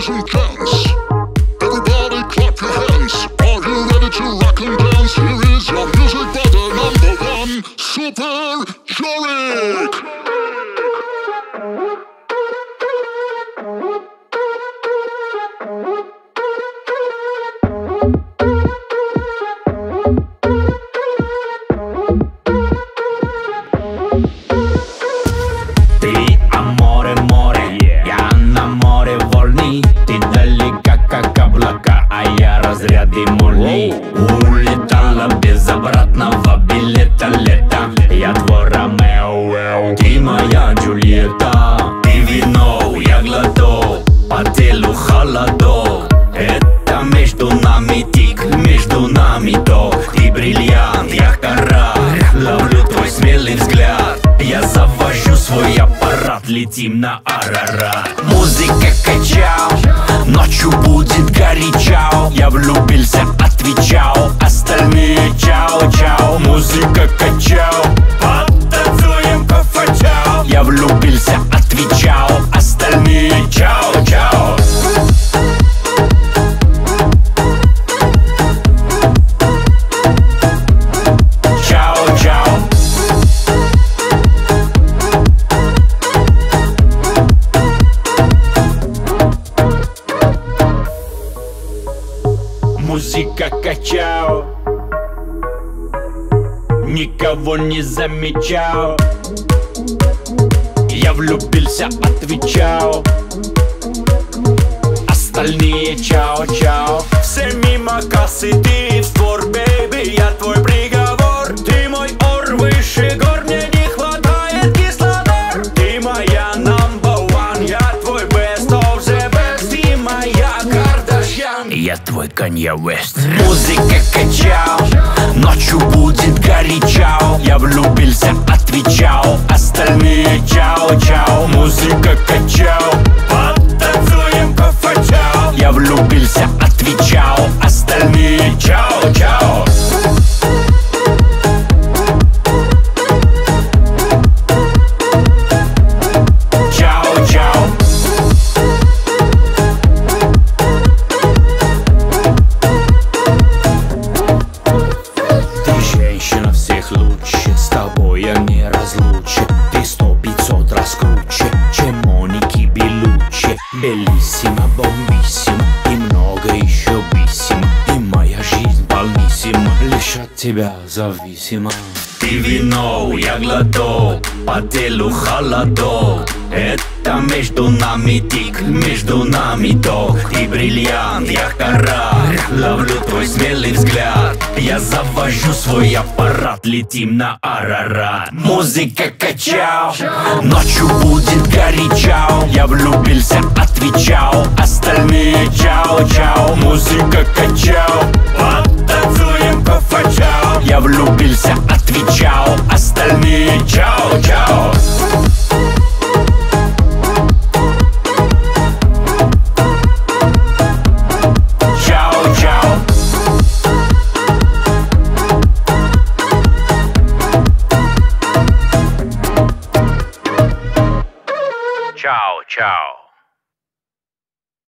ladies and gents, everybody clap your hands. Are you ready to rock and dance? Here is your music brother #1, Super Jorik. Разряды молний. Улетала без обратного билета лето. Я твой Ромео, ты моя Джульетта. Ты вино, я глоток, по телу холодок. Это между нами тик, между нами ток. Ты бриллиант, я коралл, ловлю твой смелый взгляд. Я завожу свой аппарат, летим на Арарат. Музыка качал, ночью будет горячо. Я влюбился, отвечал, остальные чао-чао. Музыка качал, потанцуем кофе-чао. Я влюбился, отвечал, остальные чао-чао. Музыка качал, никого не замечал. Я влюбился, отвечал, остальные чао-чао. Все мимо кассы, ты в спор, бэйби, я твой приговор. Ты мой ор выше гор, мне не хватает кислород. Ты моя #1, я твой best of the best. Ты моя Кардашьян, я твой Канье Уэст. Музыка качал, ночью будет горячо. Я влюбился, отвечал, остальные чао-чао. Музыка качал, потанцуем кофе-чао. Я влюбился, отвечал, остальные чао-чао. Белиссимо, бомбиссимо, и много еще биссимо. И моя жизнь полниссима, лишь от тебя зависима. Ты вино, я глоток, по телу холодок. Это между нами тик, между нами ток. Ты бриллиант, я коралл, ловлю твой смелый взгляд. Я завожу свой аппарат, летим на Арарат. Музыка качал, ночью будет горячо. Я влюбился, отвечал, остальные чао-чао. Музыка качал, потанцуем кофе-чао. Я влюбился, отвечал, остальные чао-чао.